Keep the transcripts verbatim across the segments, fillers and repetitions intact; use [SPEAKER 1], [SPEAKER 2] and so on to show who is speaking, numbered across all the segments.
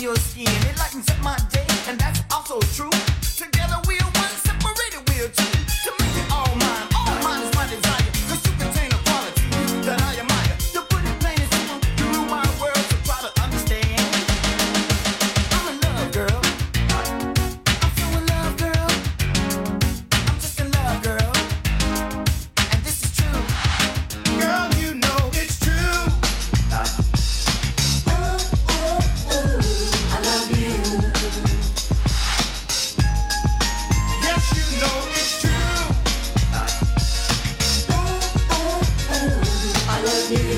[SPEAKER 1] your skin. It lightens up my day, and that's also true. Together we are one, separated we are two. To make it all mine, all mine is my desire. Cause you contain a quality that I admire. To put it plain and simple, you rule my world, so try to understand. I'm in love, girl. I'm so in love, girl. I'm just in love, girl. And this is true.
[SPEAKER 2] Girl, you know it's true.
[SPEAKER 1] Ooh, ooh, ooh, I love you.
[SPEAKER 2] Yes, you know it's true.
[SPEAKER 1] Ooh, ooh, ooh, I love you.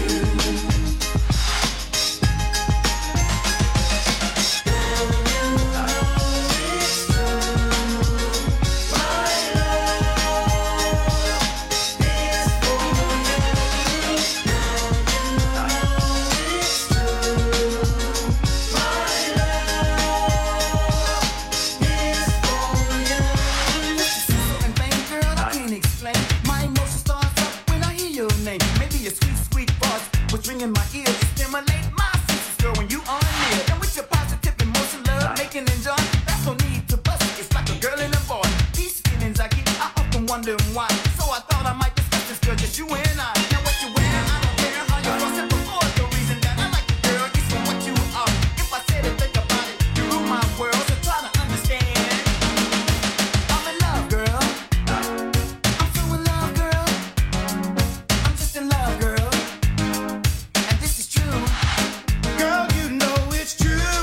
[SPEAKER 1] And vain, girl, I can't explain. My emotion starts up when I hear your name. Maybe a sweet, sweet voice was ringing my ear. It stimulate my senses, girl, when you are near. And with your positive emotion, love, making and joy, that's no need to bust it. It's like a girl and a boy. These feelings I get, I often wonder why. So I thought I might discuss this, girl, just you and I. Now what you wear, I don't care how you cross it before. The reason that I like you, girl, is for what you are. If I said it, think about it, you rule my world, so try to understand. I'm in love, girl. I'm so in love, girl. I'm just in love, girl. And this is true.
[SPEAKER 2] Girl, you know it's true.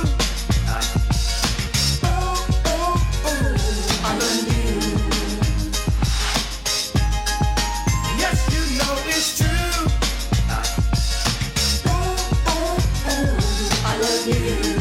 [SPEAKER 1] Ooh, ooh, ooh, I love you.
[SPEAKER 2] Yes, you know it's true.
[SPEAKER 1] Ooh, ooh, ooh, I love you.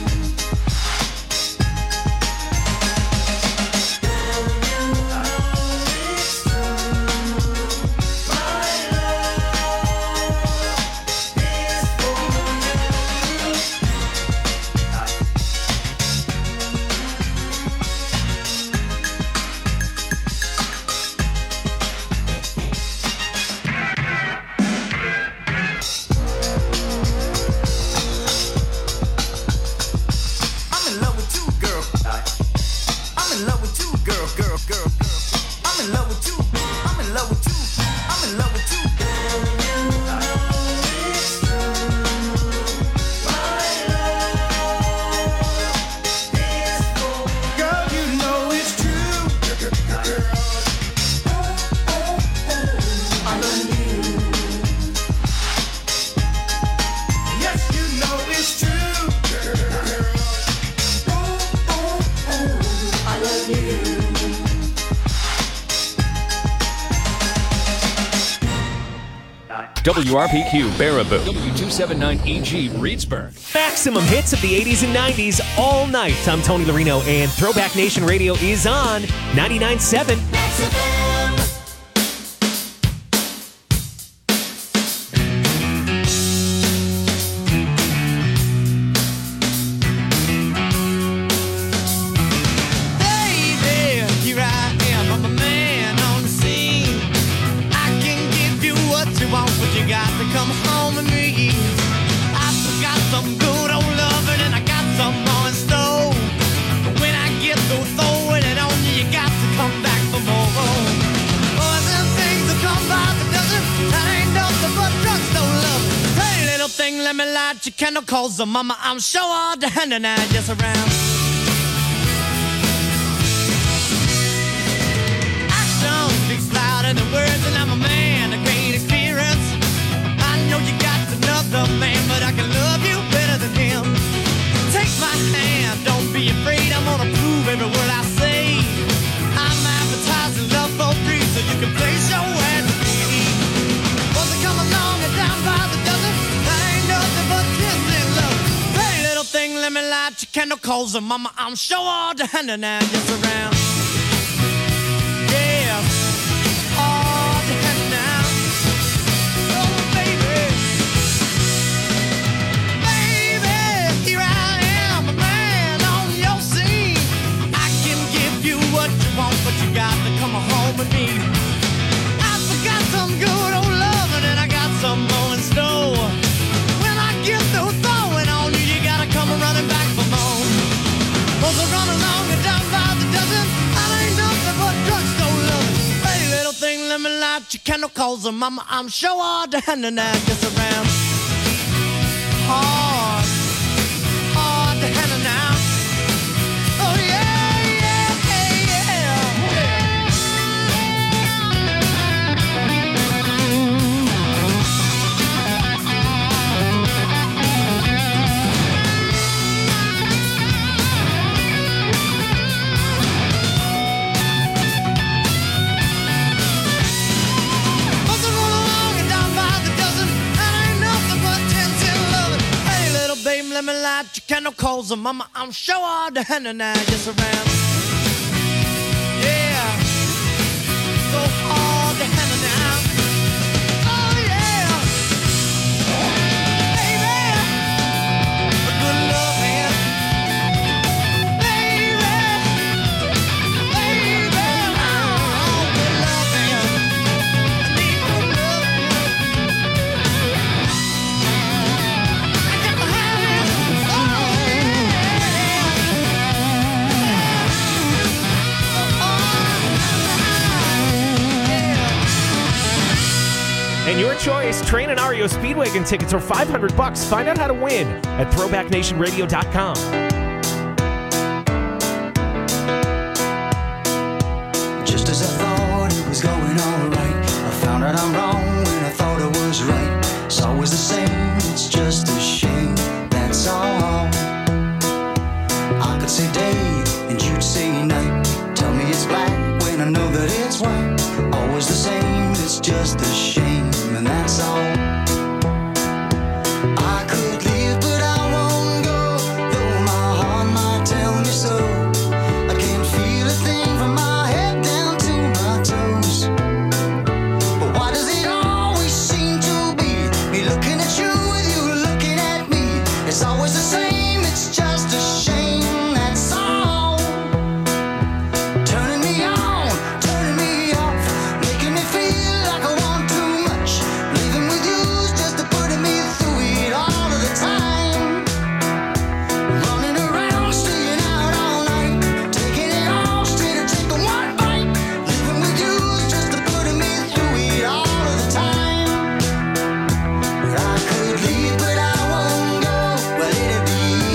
[SPEAKER 1] I'm in love with you, girl. I'm in love with you, girl, girl, girl, girl. I'm in love with you. I'm in love with you. I'm in love with you.
[SPEAKER 2] Girl, you know it's true.
[SPEAKER 1] I love you.
[SPEAKER 2] Yes, you know it's true.
[SPEAKER 1] I love you.
[SPEAKER 3] W R P Q Baraboo. W two seventy-nine E G Reedsburg.
[SPEAKER 4] Maximum hits of the eighties and nineties all night. I'm Tony Larino, and Throwback Nation Radio is on ninety-nine point seven.
[SPEAKER 5] Baby, here I am, I'm a man on the scene. I can give you what you want, but you got to come home with me. I got some good old loving and I got some more in store. But when I get through throwing it on you, you got to come back for more. Boys and things that come by the dozen, that ain't nothing but drugstore love. Hey, little thing, let me light your candle, cause the mama, I'm sure all the hand and I just around. Action speaks louder than words, and I'm a man of great experience. I know you got another man, but I can love you better than him. Take my hand, don't be afraid, I'm gonna prove every word I say. I'm advertising love for free, so you can place your ad with me. Once I come along and down by the dozen, I ain't nothing but kissing love. Hey, little thing, let me light your candle, cause the mama, I'm sure all the hand and I just around. Yeah, all the hand now. Oh, baby. Baby, here I am, a man on your scene. I can give you what you want, but you got to come home with me. I forgot some good old loving and I got some more in store. When I get through throwing on you, you gotta come running back for more. Chicano calls her mama. I'm sure hard to handle now. Just around hard, hard to handle now. Oh yeah, yeah, yeah, yeah. Let me lie, Chicano calls her mama. I'm sure hard to handle now. Just around, yeah, so hard to handle now. Oh yeah, baby, a good loving, baby, baby, oh, good loving. I need good loving. I got to have it.
[SPEAKER 4] And your choice, Train and Ario Speedwagon tickets are five hundred bucks. Find out how to win at throwback nation radio dot com.
[SPEAKER 1] Just as I thought it was going all right, I found out I'm wrong when I thought it was right. It's always the same, it's just a shame, that's all. I could say day and you'd say night. Tell me it's black when I know that it's white. Always the same, it's just a shame, and that's all. I could leave, but I won't go, though my heart might tell me so. I can't feel a thing from my head down to my toes. But why does it always seem to be me looking at you with you looking at me? It's always the same, it's just a shame, that's all. Turning me on, turning me off, making me feel like I want too much. Living with you's just a putting me through it all of the time. Running around, staying out all night, taking it all straight or taking one bite. Living with you's just a putting me through it all of the time. I could leave, but I won't go. Well, it'd be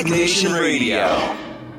[SPEAKER 6] Throwback Nation Radio.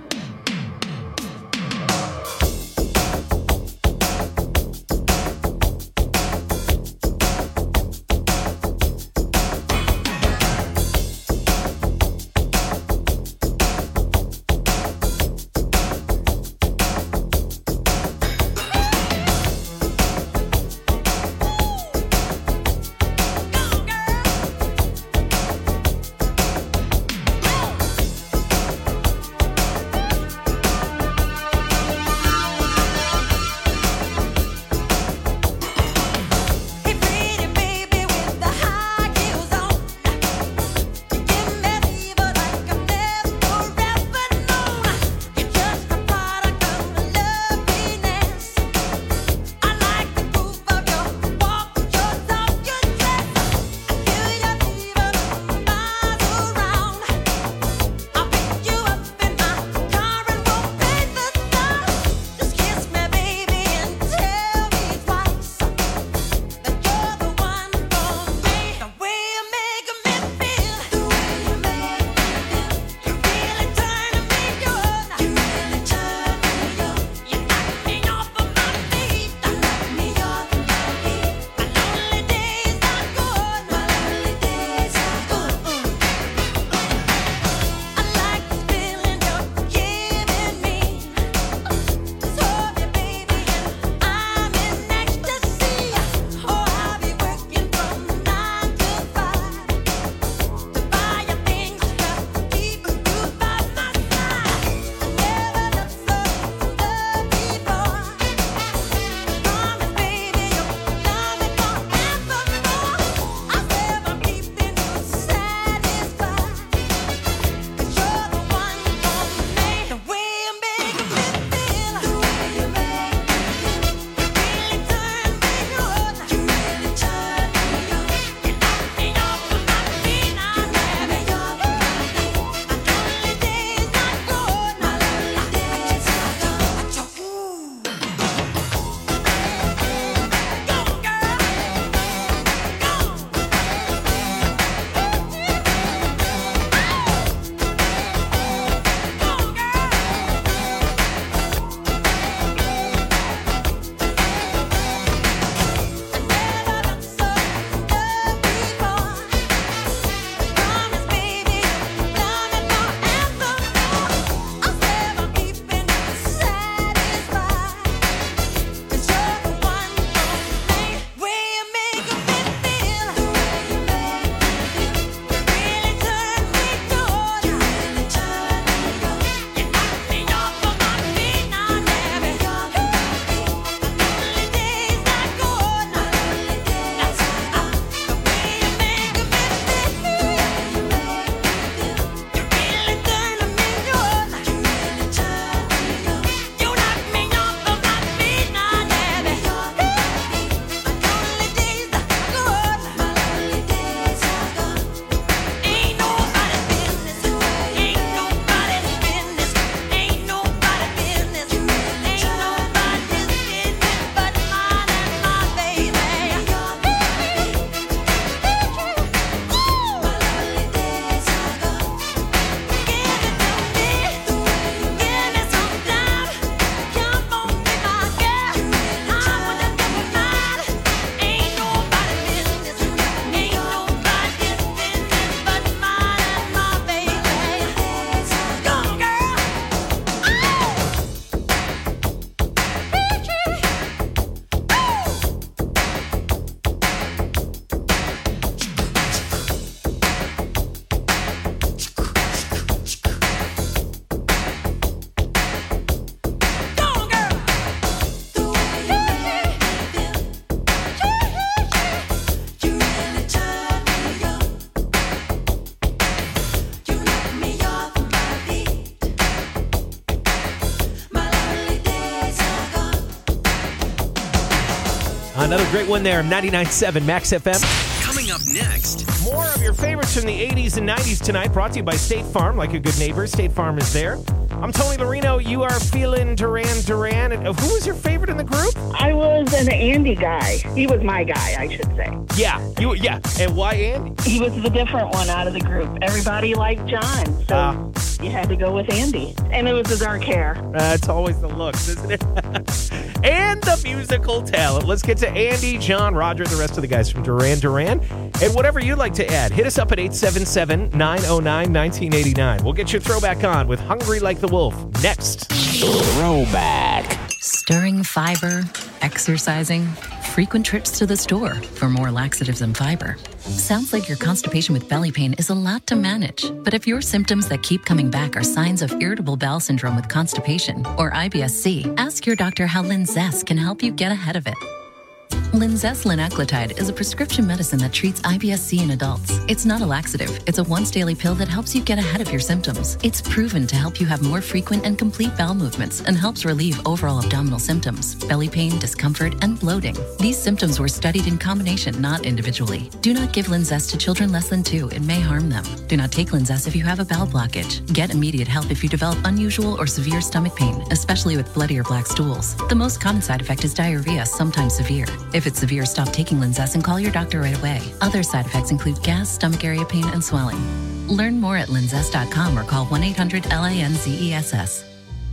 [SPEAKER 4] Another great one there, ninety-nine point seven Max F M.
[SPEAKER 3] Coming up next.
[SPEAKER 4] More of your favorites from the eighties and nineties tonight, brought to you by State Farm. Like a good neighbor, State Farm is there. I'm Tony Larino. You are feeling Duran Duran. And who was your favorite in the group?
[SPEAKER 6] I was an Andy guy. He was my guy, I should say.
[SPEAKER 4] Yeah, you. Yeah, and why Andy?
[SPEAKER 6] He was the different one out of the group. Everybody liked John, so
[SPEAKER 4] Uh,
[SPEAKER 6] you had to go with Andy. And it was the dark hair.
[SPEAKER 4] That's always the looks, isn't it? And the musical talent. Let's get to Andy, John, Roger, and the rest of the guys from Duran Duran. And whatever you'd like to add, hit us up at eight seven seven, nine oh nine, nineteen eighty-nine. We'll get your throwback on with Hungry Like the Wolf next.
[SPEAKER 7] Throwback.
[SPEAKER 8] Stirring fiber, exercising, frequent trips to the store for more laxatives and fiber. Sounds like your constipation with belly pain is a lot to manage. But if your symptoms that keep coming back are signs of irritable bowel syndrome with constipation or I B S C, ask your doctor how Linzess can help you get ahead of it. Linzess linaclotide is a prescription medicine that treats I B S C in adults. It's not a laxative. It's a once-daily pill that helps you get ahead of your symptoms. It's proven to help you have more frequent and complete bowel movements and helps relieve overall abdominal symptoms, belly pain, discomfort, and bloating. These symptoms were studied in combination, not individually. Do not give Linzess to children less than two. It may harm them. Do not take Linzess if you have a bowel blockage. Get immediate help if you develop unusual or severe stomach pain, especially with bloody or black stools. The most common side effect is diarrhea, sometimes severe. If it's severe, stop taking Linzess and call your doctor right away. Other side effects include gas, stomach area pain, and swelling. Learn more at linzess dot com or call one eight hundred L A N Z E S S.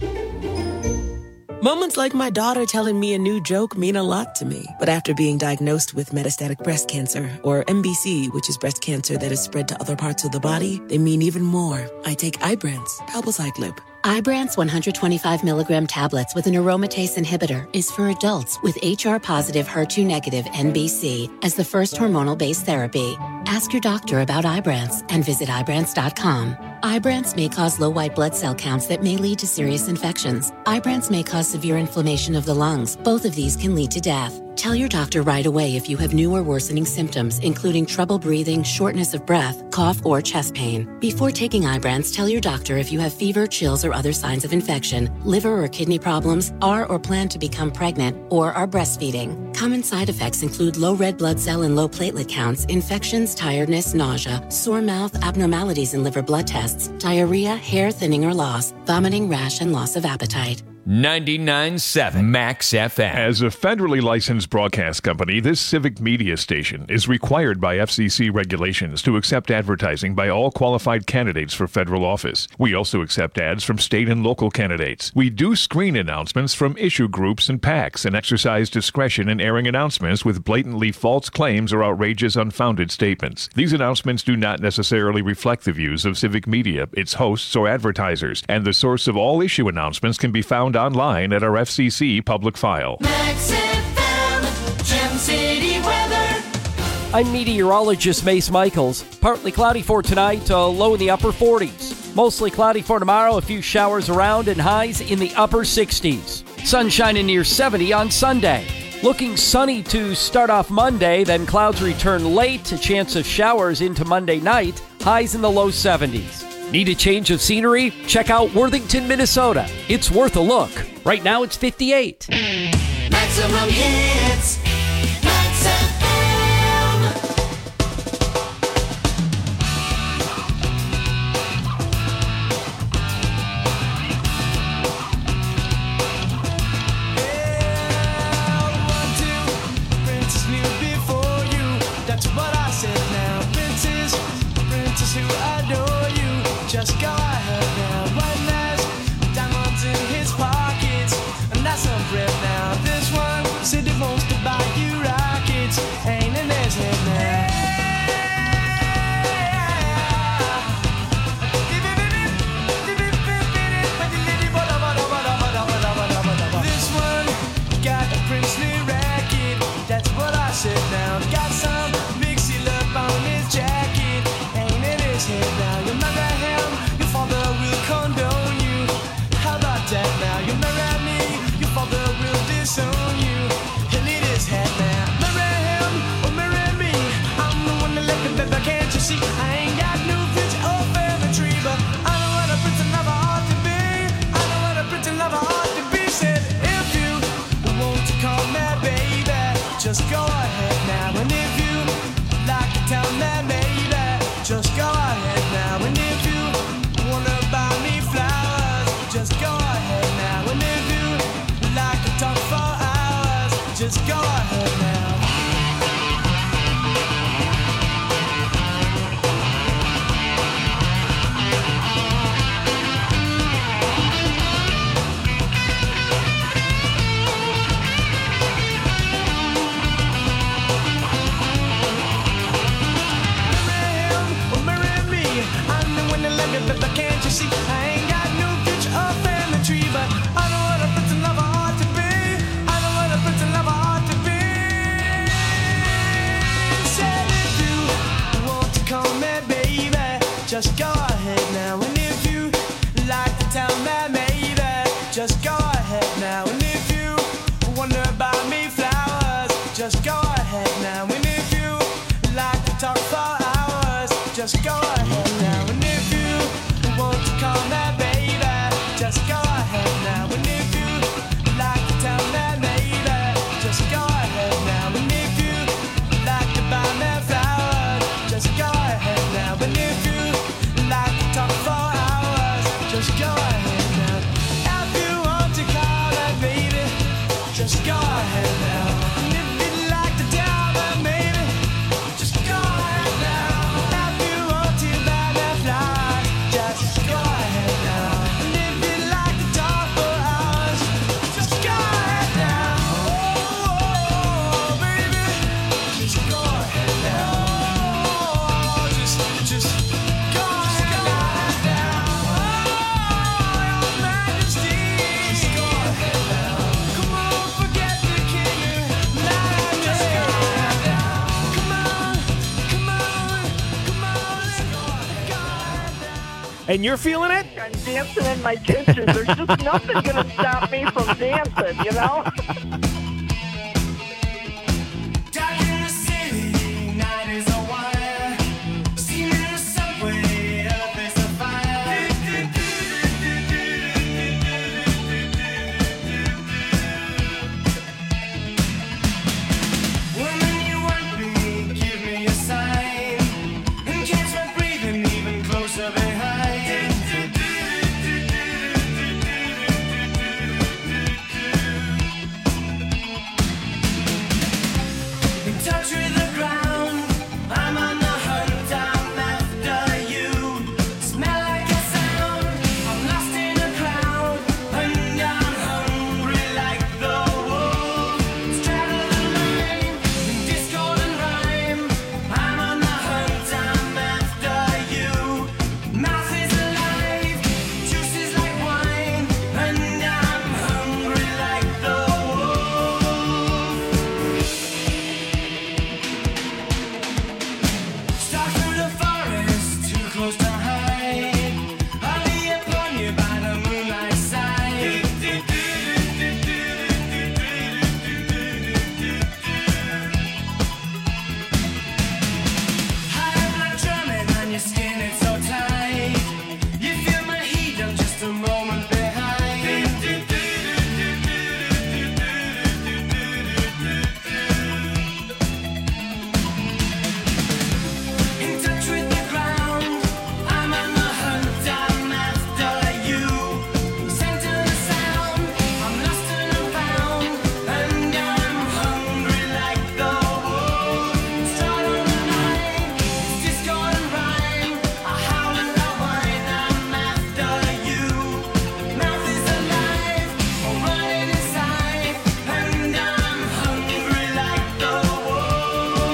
[SPEAKER 9] Moments like my daughter telling me a new joke mean a lot to me. But after being diagnosed with metastatic breast cancer, or M B C, which is breast cancer that is spread to other parts of the body, they mean even more. I take Ibrance, palbociclib.
[SPEAKER 10] Ibrance one hundred twenty-five milligram tablets with an aromatase inhibitor is for adults with H R-positive, H E R two negative N B C as the first hormonal-based therapy. Ask your doctor about Ibrance and visit Ibrance dot com. Ibrance may cause low white blood cell counts that may lead to serious infections. Ibrance may cause severe inflammation of the lungs. Both of these can lead to death. Tell your doctor right away if you have new or worsening symptoms, including trouble breathing, shortness of breath, cough, or chest pain. Before taking Ibrance, tell your doctor if you have fever, chills, or other signs of infection, liver or kidney problems, are or plan to become pregnant, or are breastfeeding. Common side effects include low red blood cell and low platelet counts, infections, tiredness, nausea, sore mouth, abnormalities in liver blood tests, diarrhea, hair thinning or loss, vomiting, rash, and loss of appetite.
[SPEAKER 3] ninety-nine point seven Max F M.
[SPEAKER 11] As a federally licensed broadcast company, this civic media station is required by F C C regulations to accept advertising by all qualified candidates for federal office. We also accept ads from state and local candidates. We do screen announcements from issue groups and PACs and exercise discretion in airing announcements with blatantly false claims or outrageous, unfounded statements. These announcements do not necessarily reflect the views of civic media, its hosts, or advertisers, and the source of all issue announcements can be found online at our F C C public file.
[SPEAKER 2] Max F M, Gem City weather.
[SPEAKER 12] I'm meteorologist Mace Michaels. Partly cloudy for tonight, uh, low in the upper forties. Mostly cloudy for tomorrow, a few showers around and highs in the upper sixties. Sunshine in near seventy on Sunday. Looking sunny to start off Monday, then clouds return late, a chance of showers into Monday night, highs in the low seventies. Need a change of scenery? Check out Worthington, Minnesota. It's worth a look. Right now it's fifty-eight.
[SPEAKER 2] Maximum hits. Max F M.
[SPEAKER 5] One, two, Princess knew before you. That's what I said now. Princess, Princess who adore you. Just go ahead now. One has diamonds in his pockets, and that's some bread now. This one said he wants to buy you rockets, ain't in his head now. This one got a princely racket, that's what I said now. Got some big seal up on his jacket, ain't in his head now. You remember him, you fall just go ahead now. And if you like to tell me, maybe, just go ahead now. And if you wonder about me flowers, just go ahead now. And if you like to talk for hours, just go ahead now. And if you want to call me baby, just go ahead now. And if you like to tell me maybe, just go ahead now. And if you like to buy me flowers, just go ahead now. And if you like to talk for hours, just go ahead now. If you want to call me baby, just go ahead now. And if you'd like to tell me maybe, just go ahead now. If you want to buy me flowers, just go ahead now. And if you'd like to talk for hours, just go ahead now. Oh, baby, just go ahead now. Oh, just, just go ahead now. Oh, Your Majesty, just go ahead now. Come on, forget the king. Now, just go ahead now. Come on, come on, come on, let's go ahead now.
[SPEAKER 4] And you're feeling it?
[SPEAKER 6] I'm dancing in my kitchen. There's just nothing going to stop me from dancing, you know?
[SPEAKER 5] Dark in the city, night is a wire. Steam in the subway, earth is a fire. Woman, you want me, give me a sign. And catch my breathing even closer behind. In touch with the ground, I'm on the hunt, I'm after you. Smell like a sound, I'm lost in a crowd, and I'm hungry like the wolf. Straddle the line, in discord and rhyme, I'm on the hunt, I'm after you. Mouth is alive, juice is like wine, and I'm hungry like the wolf. Stalk through the forest, too close to hide. I'll be upon you by the moonlight side. High blood drumming on your skin, it's so tight. You feel my heat, I'm just a moment behind. In touch with the ground, I'm on the hunt, I'm after you. Scent of the sound, I'm lost and I'm found, and I'm hungry like the wolf. Stride on the line, it's discord and rhyme. I howl and I whine, I'm after you. Mouth is alive, I'm running inside, and I'm hungry like the wolf.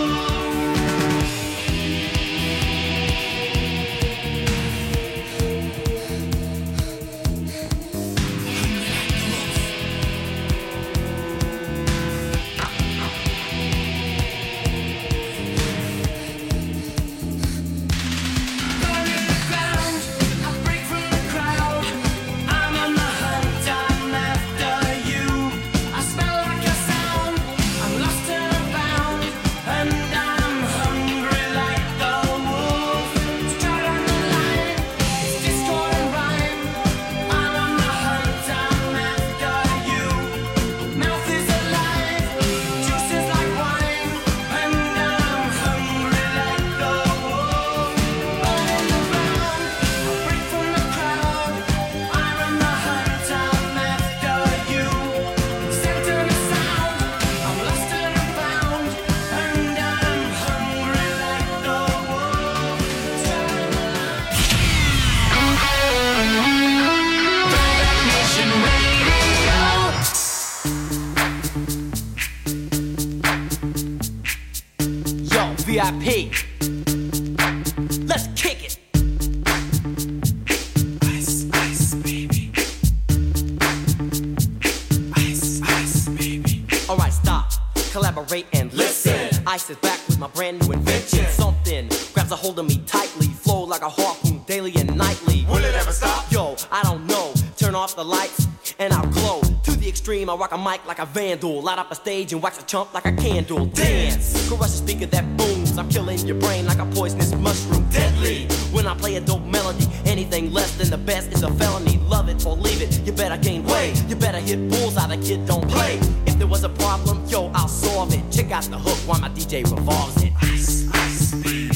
[SPEAKER 5] Burn in the ground, I break from the crowd. I'm on the hunt, I'm after you. I smell like a sound, I'm lost and I'm found, and I'm hungry like the wolf. Stride on the line, it's discord and rhyme. I'm on the hunt, I'm after you. Mouth is alive, juice is like wine, and I'm hungry like the wolf. Burn in the ground, I break from the crowd. I'm on the hunt, I'm after you. Scent of the sound, I'm lost and I'm found, and I'm hungry like the wolf. Stride on the line. Nation Radio. Yo, V I P. Let's kick it. Ice, ice, baby. Ice, ice, baby. Alright, stop. Collaborate and listen. Ice is back with my brand new invention. Something grabs a hold of me tightly, flow like a harpoon daily and nightly.
[SPEAKER 2] Will it ever stop?
[SPEAKER 5] Yo, I don't know. Turn off the lights and I'll glow. To the extreme, I rock a mic like a vandal. Light up a stage and wax a chump like a candle. Dance, crush a speaker that booms. I'm killing your brain like a poisonous mushroom. Deadly, when I play a dope melody. Anything less than the best is a felony. Love it or leave it, you better gain weight. You better hit bullseye, the kid don't play. If there was a problem, yo, I'll solve it. Check out the hook while my D J revolves it. Ice, ice, baby.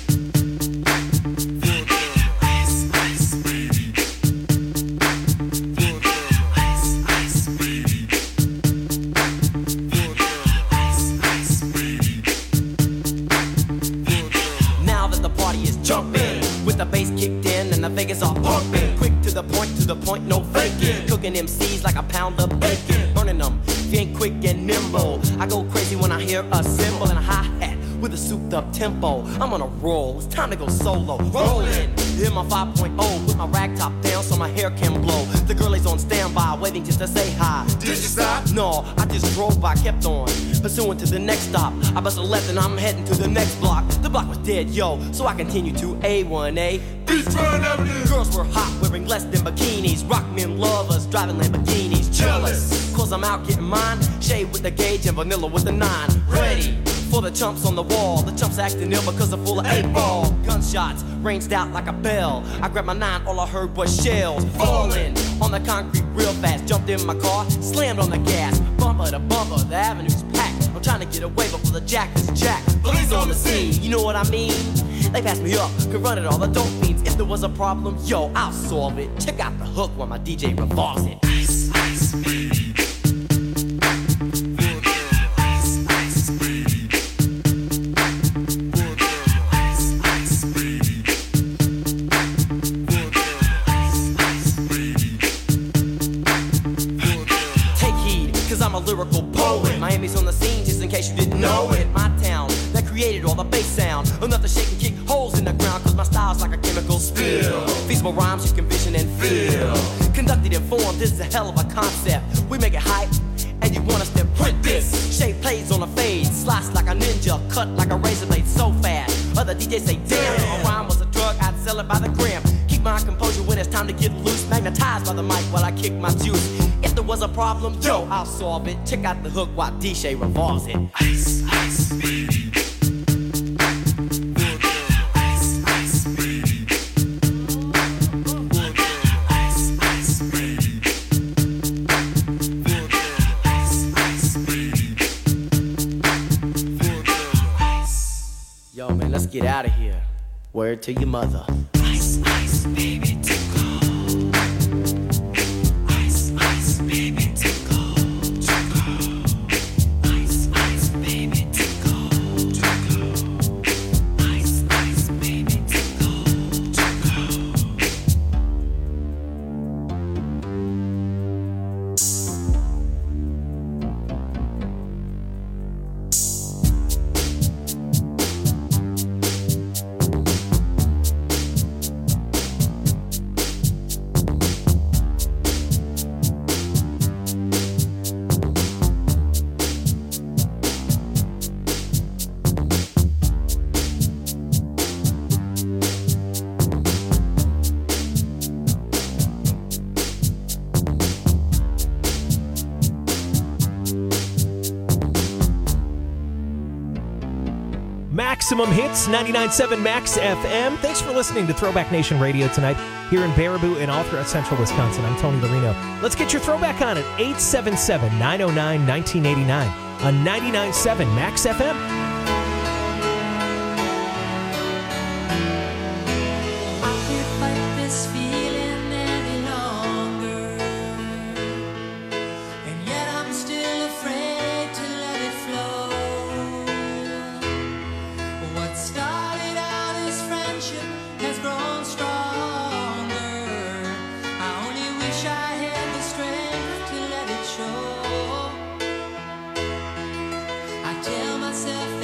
[SPEAKER 5] The bass kicked in and the Vegas all pumping. Quick to the point, to the point, no faking. Cooking M Cs like a pound of bacon. Burning them, if you ain't quick and nimble. I go crazy when I hear a cymbal and a hi-hat with a souped up tempo. I'm on a roll, it's time to go solo. Rolling, hit my five point oh, put my rag top down so my hair can blow. The girl is on standby, waiting just to say hi.
[SPEAKER 2] Did you stop?
[SPEAKER 5] No, I just drove by, kept on pursuing to the next stop. I bust a left and I'm heading to the next block. The block was dead, yo, so I continued to A one A.
[SPEAKER 2] Beachfront Avenue.
[SPEAKER 5] Girls were hot, wearing less than bikinis. Rock men lovers, driving Lamborghinis. Jealous, cause I'm out getting mine. Shade with the gauge and vanilla with the nine. Ready for the chumps on the wall. The chumps acting ill because they're full of eight ball. Gunshots ranged out like a bell. I grabbed my nine, all I heard was shells falling on the concrete real fast. Jumped in my car, slammed on the gas. Bumper to bumper, the avenue's packed. I'm trying to get away before the jack is jacked. Police on the scene, you know what I mean? They passed me up, could run it all the dope fiends. If there was a problem, yo, I'll solve it. Check out the hook while my D J revolves it. Ice, ice, baby. I'm a lyrical poet. Miami's on the scene, just in case you didn't know it. My town that created all the bass sound. Enough to shake and kick holes in the ground, cause my style's like a chemical spill. Feasible rhymes you can vision and feel. Conducted in form, this is a hell of a concept. We make it hype, and you want us to print this. Shape plays on a fade, slice like a ninja, cut like a razor blade so fast. Other D Js say, damn, if a rhyme was a drug, I'd sell it by the gram. Keep my composure when it's time to get loose. Magnetized by the mic while I kick my juice. If there was a problem, yo, I'll solve it. Check out the hook while D J revolves it. Ice, ice, baby. Ice, ice, baby. Ice, ice, baby. Ice, ice, baby. Yo, man, let's get out of here. Word to your mother. Ice, ice, baby, to go. Ice, ice, baby, to go. To go. Ice, ice, baby, to go. To go. Ice, ice, baby, to go. To go.
[SPEAKER 4] Maximum Hits, ninety-nine point seven Max F M. Thanks for listening to Throwback Nation Radio tonight here in Baraboo and all throughout central Wisconsin. I'm Tony Lorino. Let's get your throwback on at eight seven seven, nine oh nine, nineteen eighty-nine on ninety-nine point seven Max F M.
[SPEAKER 13] Tell myself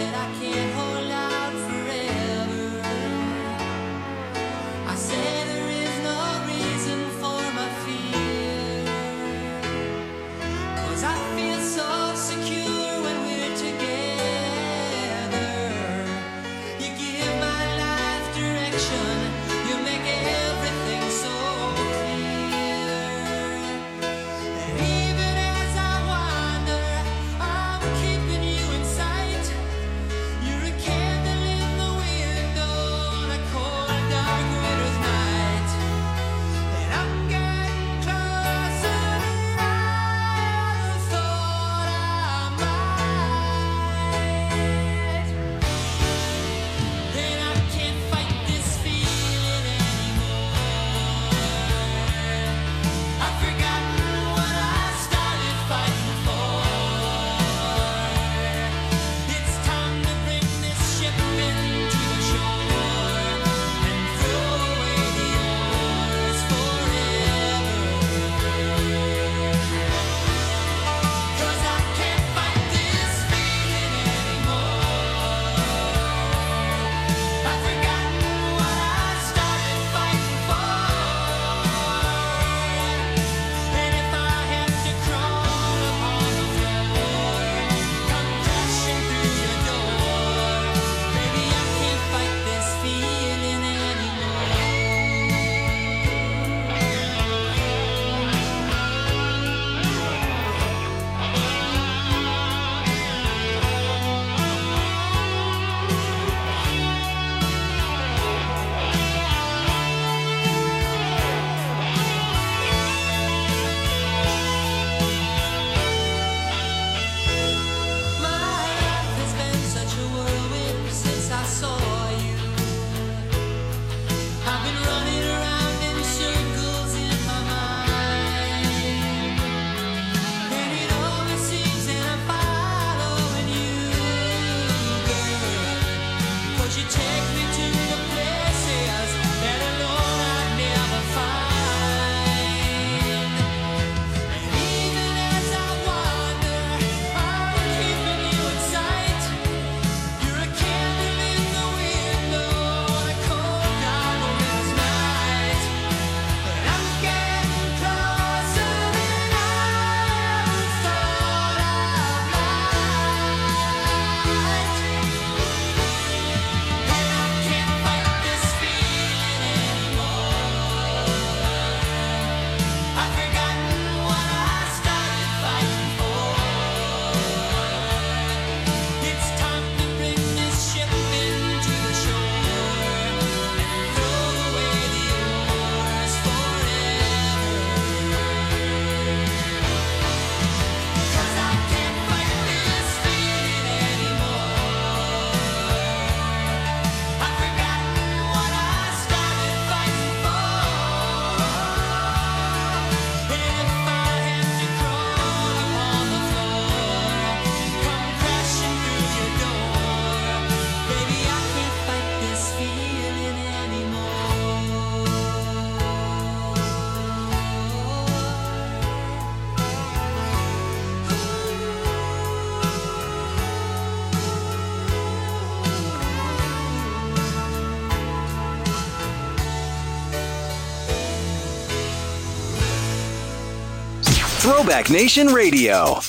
[SPEAKER 13] Throwback Nation Radio.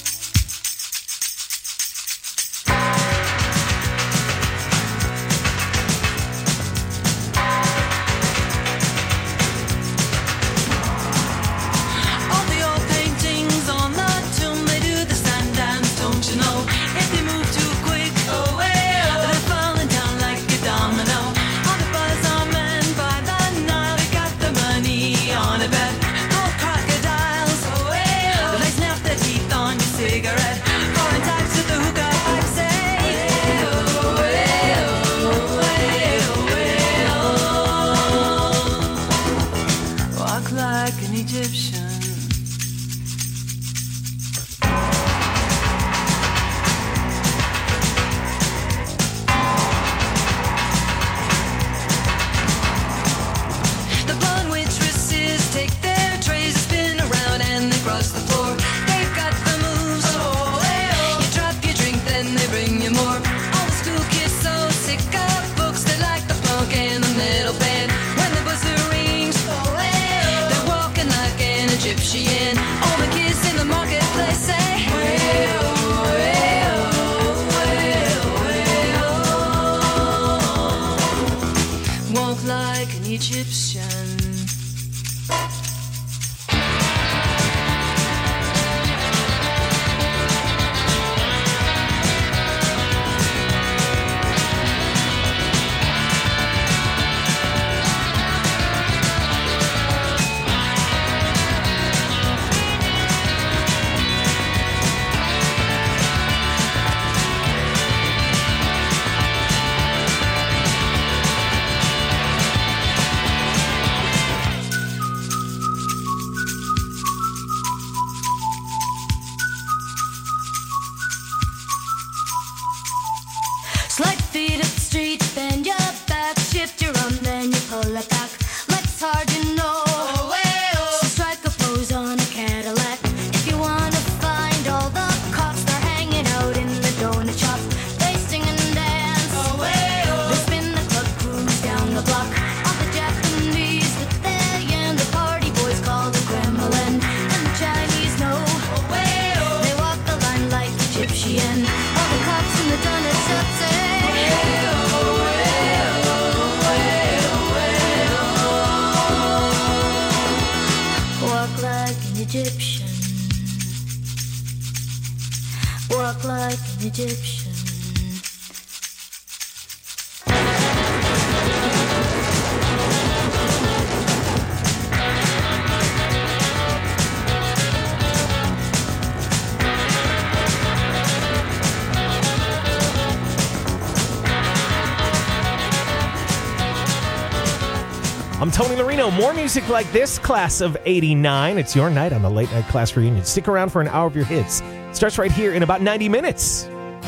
[SPEAKER 4] I'm Tony Marino. More music like this, class of eighty-nine. It's your night on the Late Night Class Reunion. Stick around for an hour of your hits. Starts right here in about ninety minutes.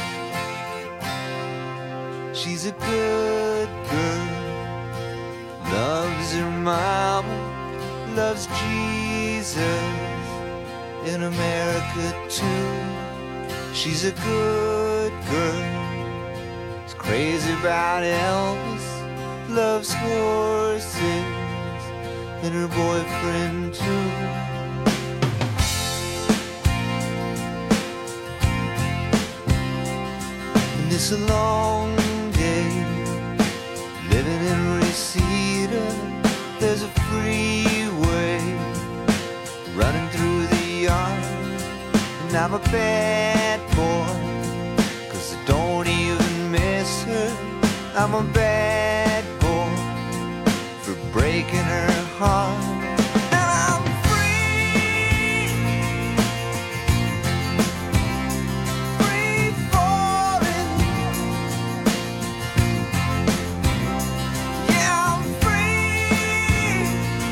[SPEAKER 14] She's a good girl, loves her mama, loves Jesus, in America too. She's a good girl, is crazy about Elvis, loves horses and her boyfriend too. And it's a long day living in Reseda. There's a freeway running through the yard, and I'm a bad boy, 'cause I don't even miss her. I'm a bad for breaking her heart. And I'm free, free falling. Yeah, I'm free,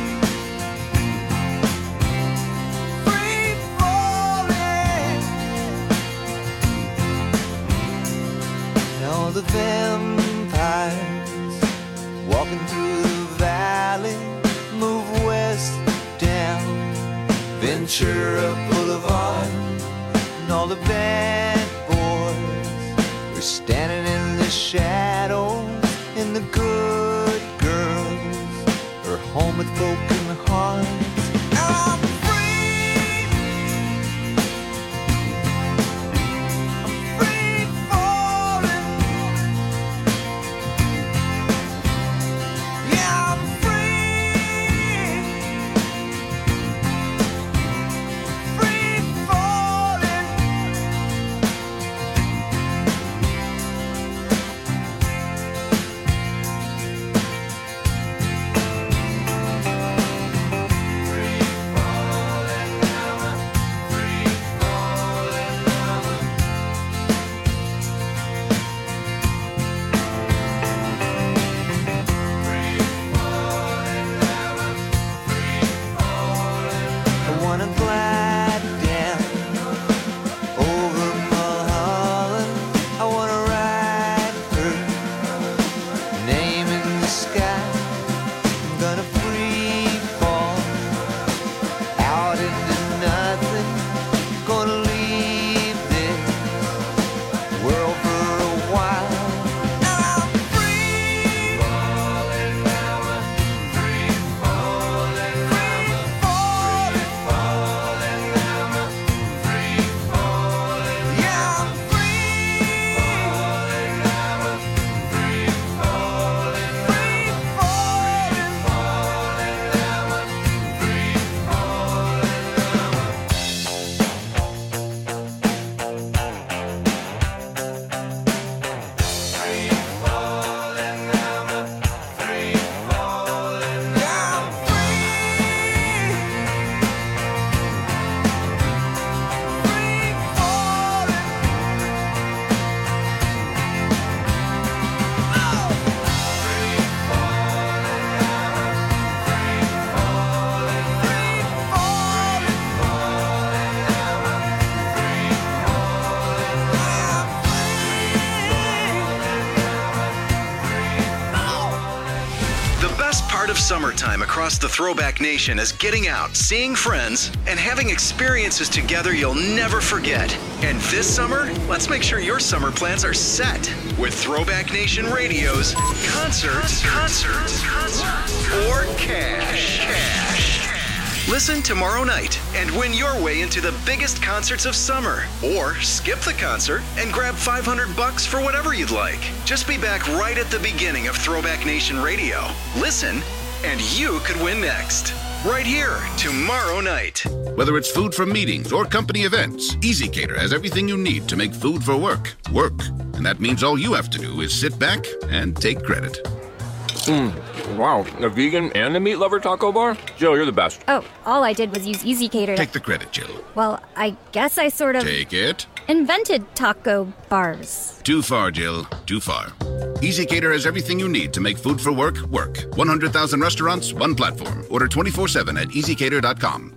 [SPEAKER 14] free falling. Now the vampires walking through the valley, move west down Ventura Boulevard, and all the bad boys are standing in the shadows, and the good girls are home with broken hearts. I'm free, sky. I'm gonna free fall out into nothing. Gonna leave this world for a while. Now I'm free falling, now I'm free falling, free falling, falling, now I'm free falling. Yeah, I'm free falling, now I'm free falling, free falling, falling, now I'm free falling, now I'm free falling, now I'm free falling, yeah, I'm
[SPEAKER 15] The best part of summertime across the Throwback Nation is getting out, seeing friends, and having experiences together you'll never forget. And this summer, let's make sure your summer plans are set with Throwback Nation Radio's Concerts, Concerts, Concerts, or Cash. Cash. Listen tomorrow night and win your way into the biggest concerts of summer. Or skip the concert and grab five hundred bucks for whatever you'd like. Just be back right at the beginning of Throwback Nation Radio. Listen, and you could win next. Right here, tomorrow night.
[SPEAKER 16] Whether it's food for meetings or company events, EasyCater has everything you need to make food for work, work. And that means all you have to do is sit back and take credit.
[SPEAKER 17] Mm, wow, a vegan and a meat lover taco bar? Jill, you're the best.
[SPEAKER 18] Oh, all I did was use EasyCater.
[SPEAKER 16] Take the credit, Jill.
[SPEAKER 18] Well, I guess I sort of
[SPEAKER 16] Take it.
[SPEAKER 18] invented taco bars.
[SPEAKER 16] Too far, Jill. Too far. EasyCater has everything you need to make food for work, work. one hundred thousand restaurants, one platform. Order twenty-four seven at easy cater dot com.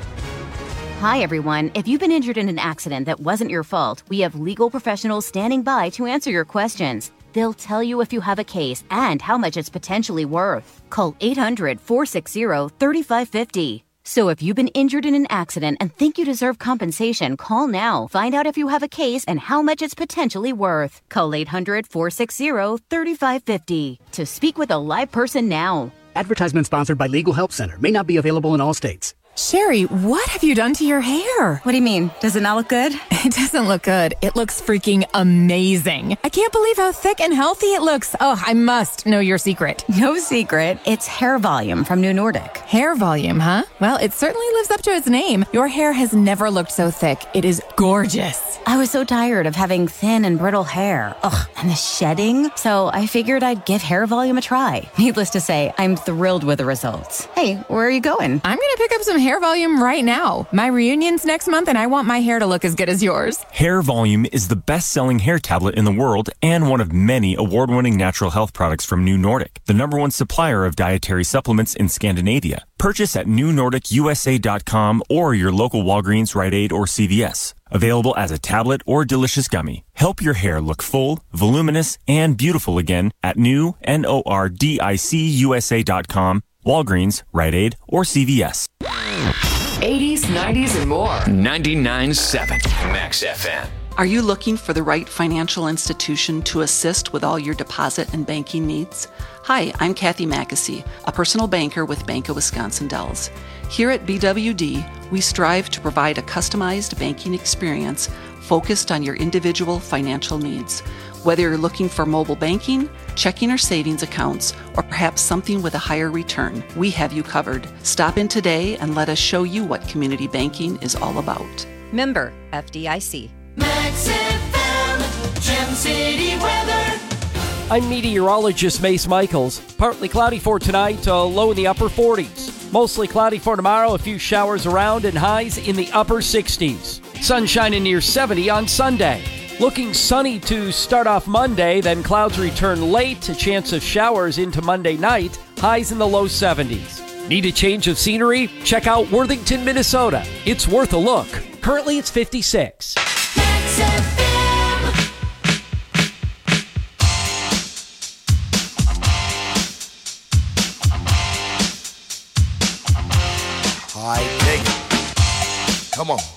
[SPEAKER 19] Hi, everyone. If you've been injured in an accident that wasn't your fault, we have legal professionals standing by to answer your questions. They'll tell you if you have a case and how much it's potentially worth. Call eight hundred, four six zero, three five five zero. So if you've been injured in an accident and think you deserve compensation, call now. Find out if you have a case and how much it's potentially worth. Call eight hundred, four six zero, three five five zero to speak with a live person now.
[SPEAKER 20] Advertisement sponsored by Legal Help Center. May not be available in all states.
[SPEAKER 21] Sherry, what have you done to your hair?
[SPEAKER 22] What do you mean? Does it not look good?
[SPEAKER 21] It doesn't look good. It looks freaking amazing. I can't believe how thick and healthy it looks. Oh, I must know your secret.
[SPEAKER 22] No secret. It's hair volume from New Nordic.
[SPEAKER 21] Hair volume, huh? Well, it certainly lives up to its name. Your hair has never looked so thick. It is gorgeous.
[SPEAKER 22] I was so tired of having thin and brittle hair. Ugh, and the shedding. So I figured I'd give hair volume a try. Needless to say, I'm thrilled with the results. Hey, where are you going?
[SPEAKER 21] I'm going to pick up some hair volume right now. My reunion's next month and I want my hair to look as good as yours.
[SPEAKER 23] Hair Volume is the best-selling hair tablet in the world and one of many award-winning natural health products from New Nordic, the number one supplier of dietary supplements in Scandinavia. Purchase at new nordic u s a dot com or your local Walgreens, Rite Aid, or C V S. Available as a tablet or delicious gummy. Help your hair look full, voluminous, and beautiful again at new nordic u s a dot com, Walgreens, Rite Aid, or C V S.
[SPEAKER 24] eighties, nineties, and more.
[SPEAKER 3] ninety-nine point seven Max F M.
[SPEAKER 25] Are you looking for the right financial institution to assist with all your deposit and banking needs? Hi, I'm Kathy Mackesy, a personal banker with Bank of Wisconsin Dells. Here at B W D, we strive to provide a customized banking experience focused on your individual financial needs. Whether you're looking for mobile banking, checking or savings accounts, or perhaps something with a higher return, we have you covered. Stop in today and let us show you what community banking is all about.
[SPEAKER 26] Member F D I C.
[SPEAKER 2] Max F M, Gem City weather.
[SPEAKER 12] I'm meteorologist Mace Michaels. Partly cloudy for tonight, uh, low in the upper forties. Mostly cloudy for tomorrow, a few showers around and highs in the upper sixties. Sunshine in near seventy on Sunday. Looking sunny to start off Monday, then clouds return late, a chance of showers into Monday night, highs in the low seventies. Need a change of scenery? Check out Worthington, Minnesota. It's worth a look. Currently it's fifty-six.
[SPEAKER 2] Max F M.
[SPEAKER 1] I dig it. Come on.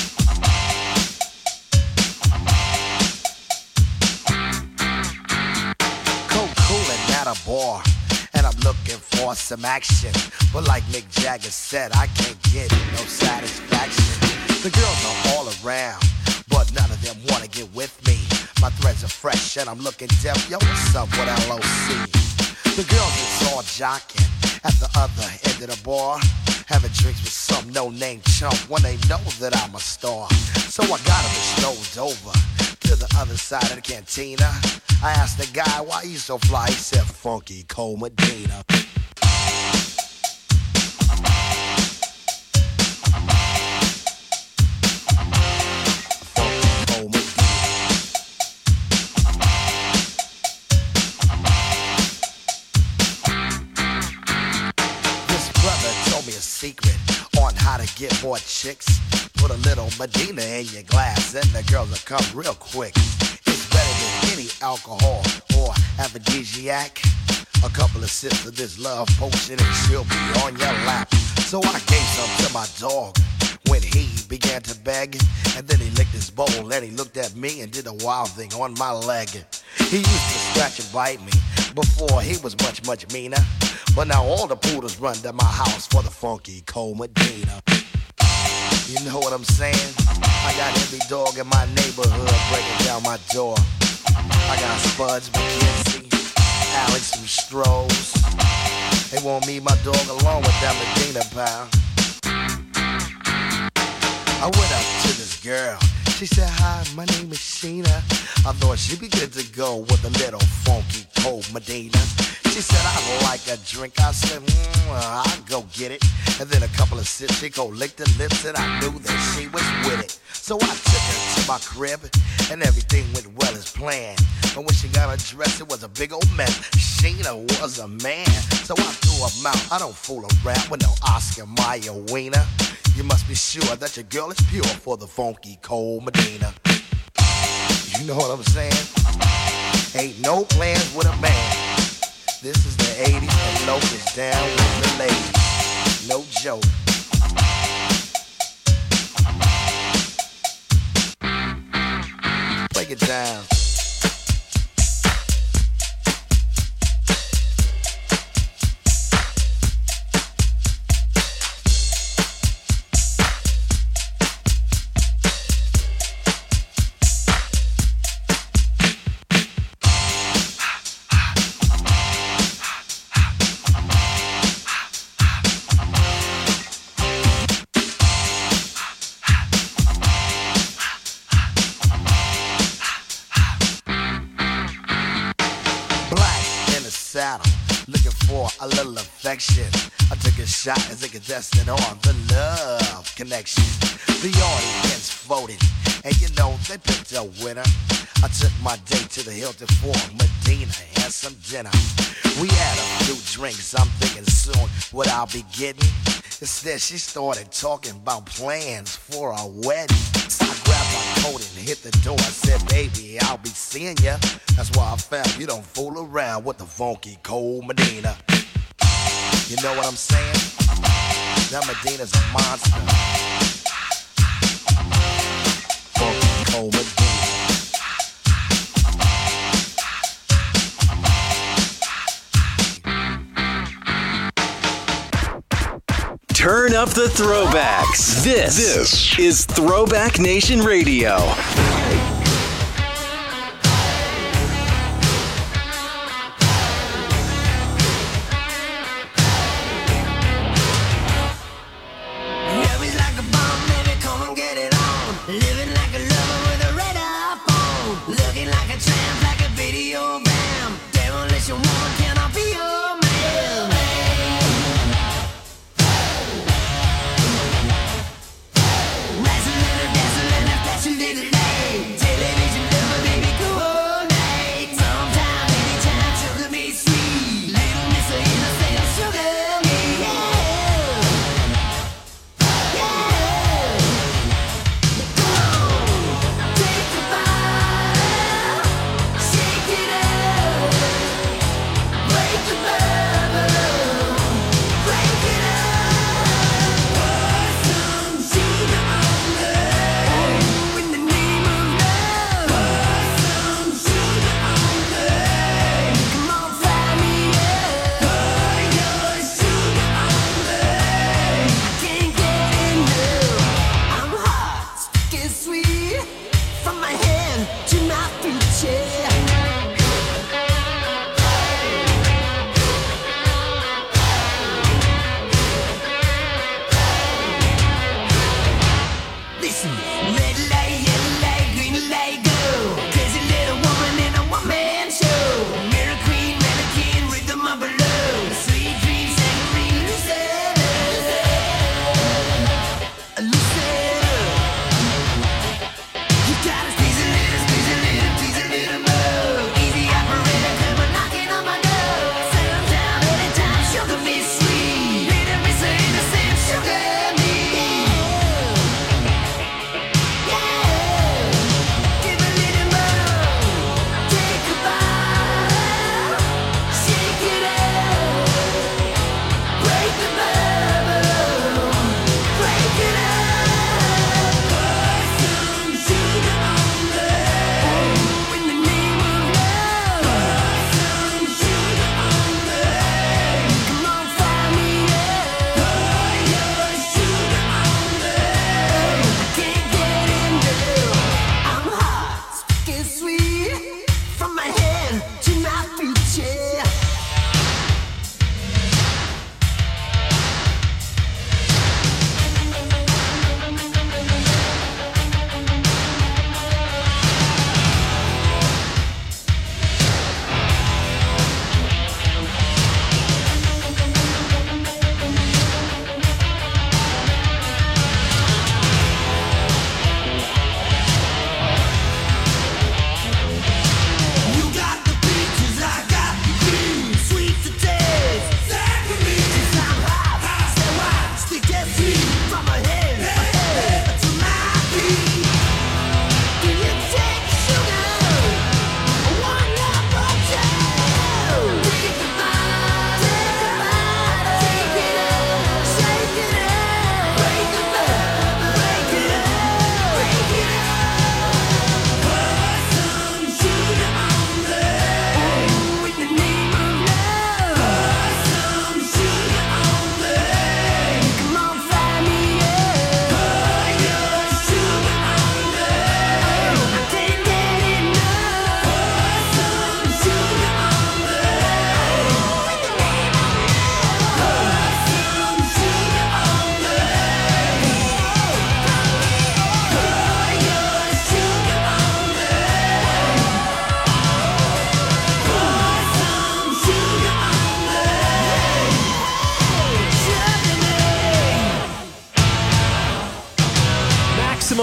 [SPEAKER 1] Cool-coolin' at a bar, and I'm looking for some action. But like Mick Jagger said, I can't get no satisfaction. The girls are all around, but none of them wanna get with me. My threads are fresh and I'm looking deaf. Yo, what's up with L O C? The girls is all jocking at the other end of the bar, having drinks with some no-name chump when they know that I'm a star. So I got them strolled over to the other side of the cantina. I asked the guy why he's so fly. He said, Funky Cole Medina. Secret on how to get more chicks. Put a little Medina in your glass and the girls will come real quick. It's better than any alcohol or aphrodisiac. A couple of sips of this love potion and she'll be on your lap. So I gave some to my dog when he began to beg. And then he licked his bowl and he looked at me and did a wild thing on my leg. He used to scratch and bite me before he was much, much meaner. But now all the poodles run to my house for the Funky Cole Medina. You know what I'm saying? I got every dog in my neighborhood breaking down my door. I got Spuds, McKenzie, Alex, and Strohs. They want me, my dog, along with that Medina pal. I went up to this girl. She said, hi, my name is Sheena. I thought she'd be good to go with a little Funky Cole Medina. She said, I like a drink. I said, mm, I'll go get it. And then a couple of sips, she go lick the lips, and I knew that she was with it. So I took her to my crib, and everything went well as planned. But when she got her dress, it was a big old mess. Sheena was a man, so I threw her mouth. I don't fool around with no Oscar Mayer wiener. You must be sure that your girl is pure for the Funky Cole Medina. You know what I'm saying? Ain't no plans with a man. This is the eighties and Locust down with the ladies. No joke. Break it down. Looking for a little affection. I took a shot as a contestant on the Love Connection. The audience voted, and you know they picked a winner. I took my date to the Hilton for Medina and some dinner. We had a few drinks, I'm thinking soon what I'll be getting. Instead, she started talking about plans for a wedding. So I grabbed my coat and hit the door. I said, baby, I'll be seeing ya. That's why I found you don't fool around with the Funky Cole Medina. You know what I'm saying? That Medina's a monster. Funky Cole Medina.
[SPEAKER 13] Turn up the throwbacks. This, this is Throwback Nation Radio.
[SPEAKER 5] Dancing, dancing, dancing, dancing, dancing, dancing,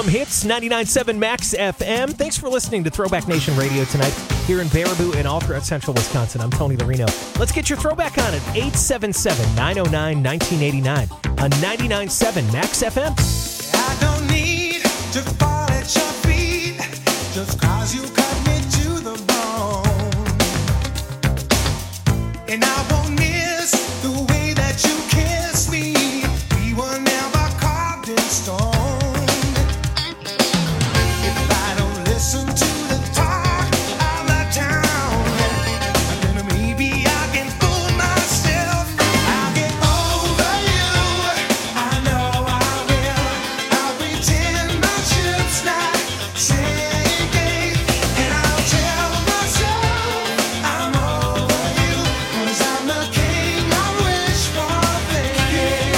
[SPEAKER 4] Hits, ninety-nine point seven Max F M. Thanks for listening to Throwback Nation Radio tonight here in Baraboo and all throughout central Wisconsin. I'm Tony Larino. Let's get your throwback on at eight seven seven, nine oh nine, nineteen eighty-nine on ninety-nine point seven Max F M.
[SPEAKER 2] I don't need to fall at your feet just cause you cut me to the bone. And I won't miss the way that you kiss me. We were never carved in stone. If I don't listen to the talk of the town, then maybe I can fool myself. I'll get over you. I know I will. I'll pretend my ship's not sinking, and I'll tell myself I'm over you, 'cause I'm the king I wish for thinking.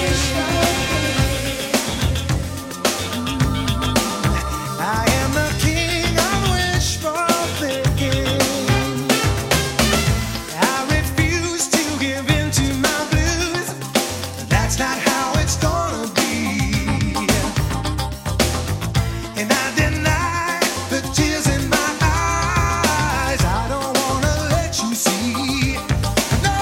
[SPEAKER 2] I am the king I wish for thinking. I refuse to give in to my blues. That's not how it's gonna be. And I deny the tears in my eyes. I don't wanna let you see, no,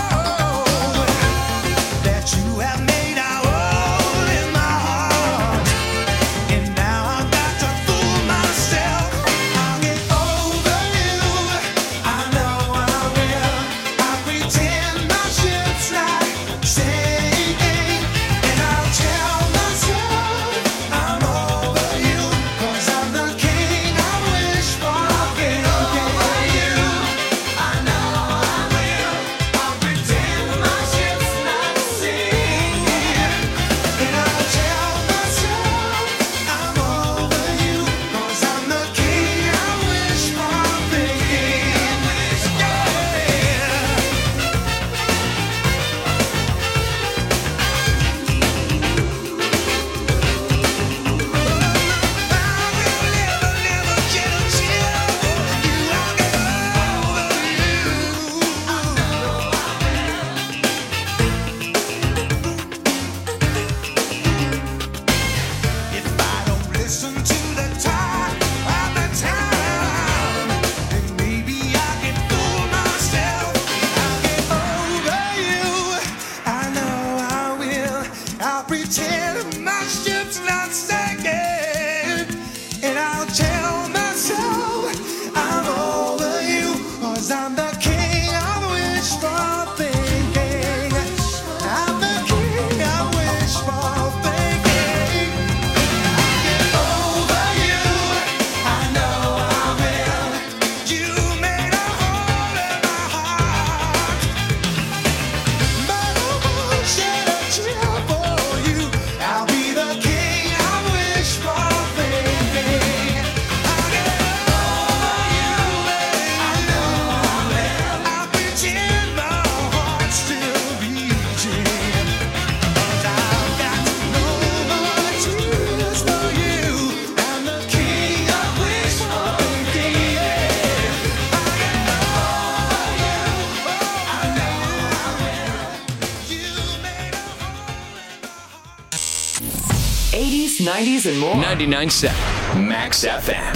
[SPEAKER 2] that you have made a hole in my heart. And now I've got to fool myself. I'll get over you. I know I will. I'll pretend my ship's not sinking, and I'll tell myself I'm over you, 'cause I'm the king I wish for thinking. I know I will. I'll pretend my ship's not sinking, and I'll tell myself I'm over you, 'cause I'm the king I wish for thinking. If I don't listen to the talk of the town, then maybe I can fool myself. I'll get over you. I know I will. I'll pretend my ship's not sinking, and I'll tell myself I'm over you, 'cause I'm the king I wish for thinking. I'm the king I wish for thinking. Over you, I know I will. You made a hole in my heart, but I won't shed a tear for you. I'll be the king I wish for thinking. I'll get over you, I know I will. I'll pretend my heart's still beating, 'cause I've got no more tears for you. I'm the king I wish for thinking. I get over you, I know I will. You made a
[SPEAKER 24] eighties, nineties, and more.
[SPEAKER 3] ninety-nine point seven Max F M.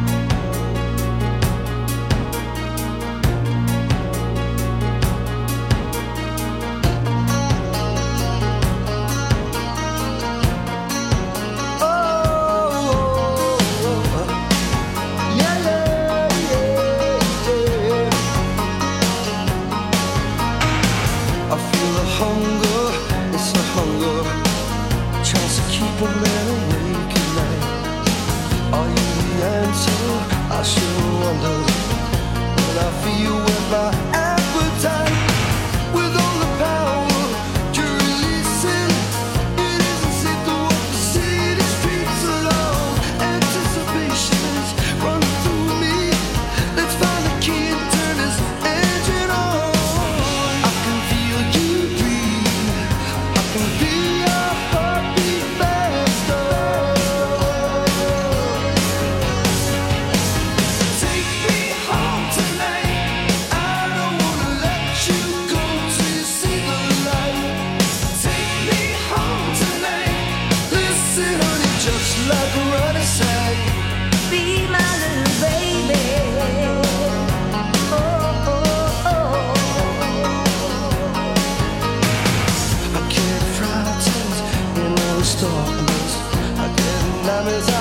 [SPEAKER 2] I feel the hunger, it's a hunger, tries to keep a man awake at night. Are you the answer? storms. I get numbers